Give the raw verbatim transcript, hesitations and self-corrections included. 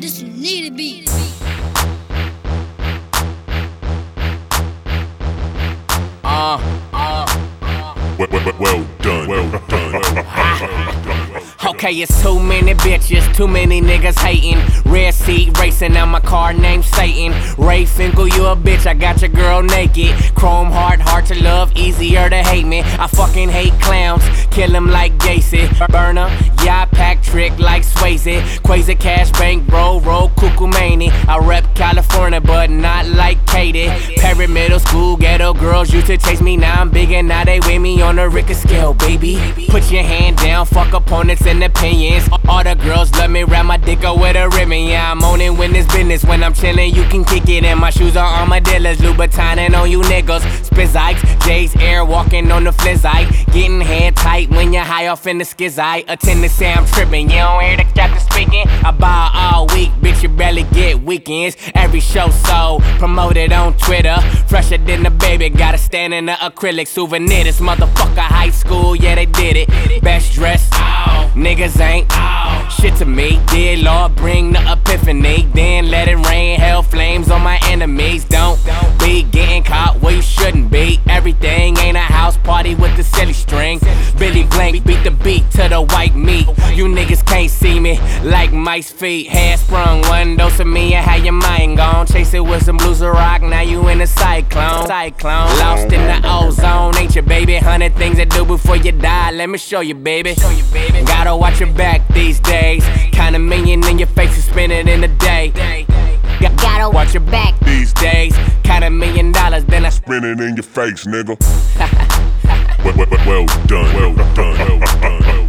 This need to be. Uh, uh, Well, well, well done, well done. Okay, it's too many bitches, too many niggas hating. Red seat racing on my car named Satan. Ray Finkel, you a bitch, I got your girl naked. Chrome heart, hard to love, easier to hate me. I fucking hate clowns, kill them like Gacy. Burner, yeah, I pack trick like Swayze. Quasi cash bank, bro, roll cuckoo mania. I rep California, but not like Katie. Perry middle school, ghetto girls used to chase me. Now I'm big and now they weigh me on a Richter scale, baby. Put your hand down, fuck opponents and opinions. All the girls love me, wrap my dick up with a ribbon. Yeah, I'm on it when it's business. When I'm chillin', you can kick it. And my shoes are armadillos, Louboutin on you niggas. Spizikes, J's Air, walking on the flizzite. Getting head tight when you're high off in the skizite. Attend to say I'm trippin', you don't hear the captain speaking. I buy all week, bitch, you barely get weekends. Every show sold, promoted on Twitter. Fresher than the baby, gotta stand in the acrylic souvenir. This motherfucker high school, yeah, they did it. Best dressed, oh, niggas ain't oh, shit to me. Dear Lord, bring the epiphany. Then let it rain, hell flames on my enemies. Don't be getting caught where you shouldn't be. Everything ain't a house party with the silly string. Billy Blank beat the beat to the white meat. You niggas can't see me like mice feet. Hair sprung, one dose of me and how your mind gone. Chase it with some blues of rock, now you in a cyclone. Cyclone, lost in the ozone, ain't you, baby? Hundred things to do before you die. Let me show you, baby. Gotta watch your back these days. Kinda million in your face, you spend it in a day. Gotta watch your back these days. Kinda million dollars, then I Spin it in your face, nigga. well, well, well done, well done, well done.